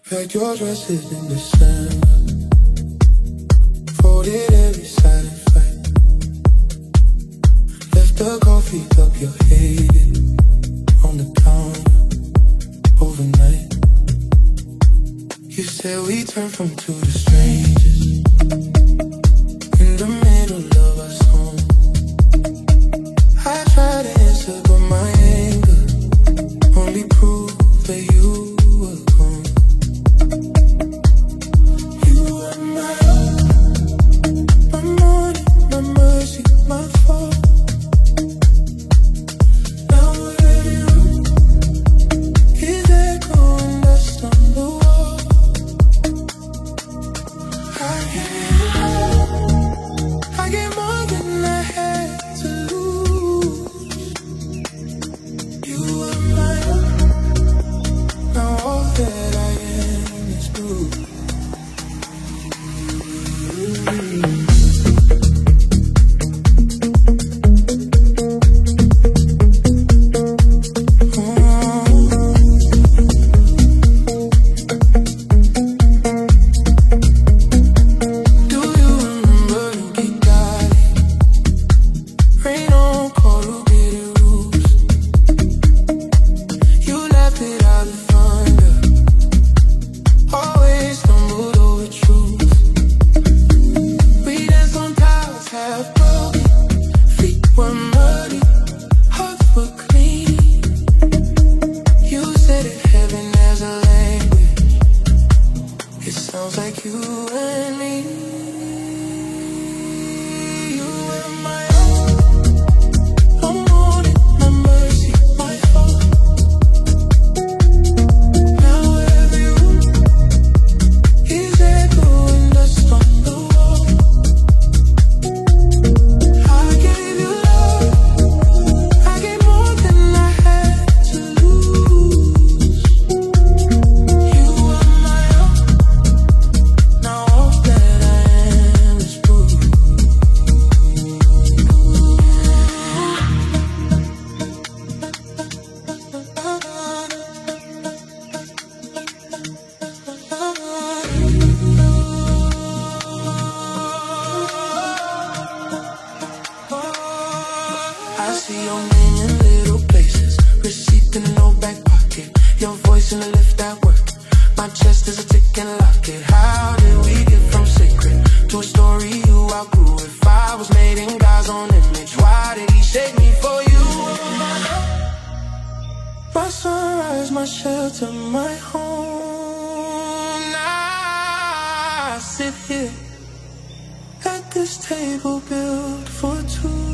Packed your dresses in December, folded every silent fight. Left the coffee cup you hated on the counter overnight. You said we turned from two to strangers in the middle of our song. I tried to answer, but my anger only proved that you were gone. You were my hope, my morning, my mercy, my fall. Now every room is echoing dust on the wall. I get more than I had to lose. You were my hope, now all that I am is blue. I see your name in little places, receipt in no back pocket, your voice in the lift at work. My chest is a ticking locket. How did we get from sacred to a story you outgrew? If I was made in God's own image, why did he shape me for you? My sunrise, my shelter, my home. Now I sit here at this table built for two.